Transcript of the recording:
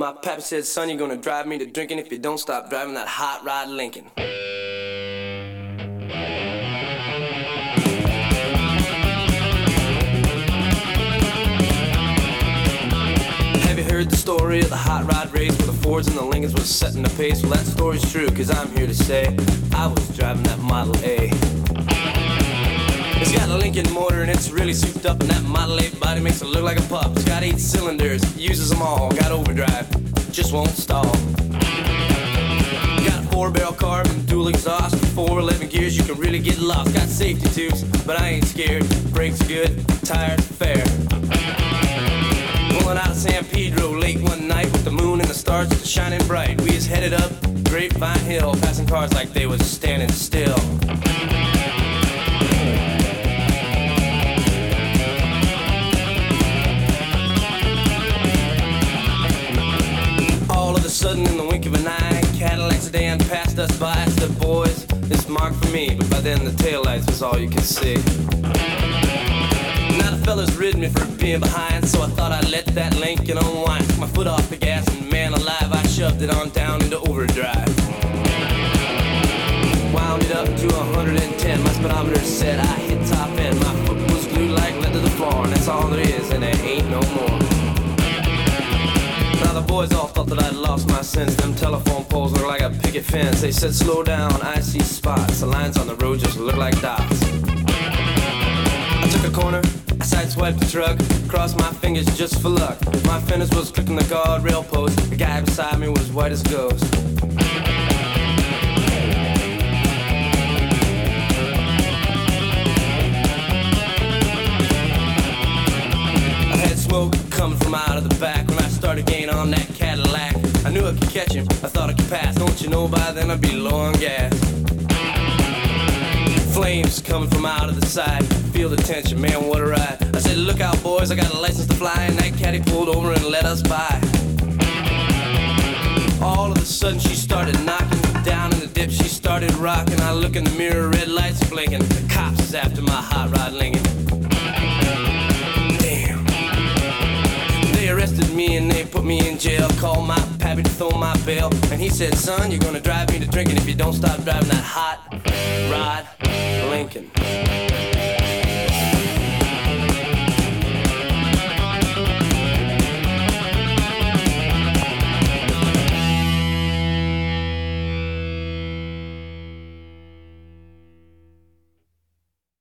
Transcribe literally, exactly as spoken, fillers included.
My pappy said, son, you're gonna drive me to drinking if you don't stop driving that hot rod Lincoln. Have you heard the story of the hot rod race where the Fords and the Lincolns was setting the pace? Well, that story's true, cause I'm here to say I was driving that Model A. It's got a Lincoln motor and it's really souped up, and that Model A body makes it look like a pup. It's got eight cylinders, uses them all, got overdrive, just won't stall. Got a four barrel carb and dual exhaust, four eleven gears, you can really get lost. Got safety tubes, but I ain't scared, brakes good, tires fair. Pulling out of San Pedro late one night with the moon and the stars just shining bright. We was headed up Grapevine Hill, passing cars like they was standing still. Sudden in the wink of an eye, Cadillac sedan passed us by. I said, boys, it's marked for me, but by then the taillights was all you could see. Now the fellas rid me for being behind, so I thought I'd let that Lincoln unwind. Took my foot off the gas and man alive, I shoved it on down into overdrive. Wound it up to one hundred ten, my speedometer said I hit top end. My foot was glued like lead to the floor, and that's all there is, and there ain't no more. Now the boys all thought that I'd lost my sense. Them telephone poles look like a picket fence. They said slow down, I see spots. The lines on the road just look like dots. I took a corner, I sideswiped the truck, crossed my fingers just for luck. My fenders was clicking the guardrail post. The guy beside me was white as ghost. I had smoke coming from out of the back when I started gaining on that Cadillac. I knew I could catch him, I thought I could pass. Don't you know by then I'd be low on gas. Flames coming from out of the side, feel the tension, man, what a ride. I said, look out boys, I got a license to fly. And that caddy pulled over and let us by. All of a sudden she started knocking down in the dip, she started rocking. I look in the mirror, red lights blinking. The cops is after my hot rod Lincoln. They arrested me and they put me in jail. Called my pappy to throw my bail, and he said, son, you're gonna drive me to drinking if you don't stop driving that hot rod Lincoln.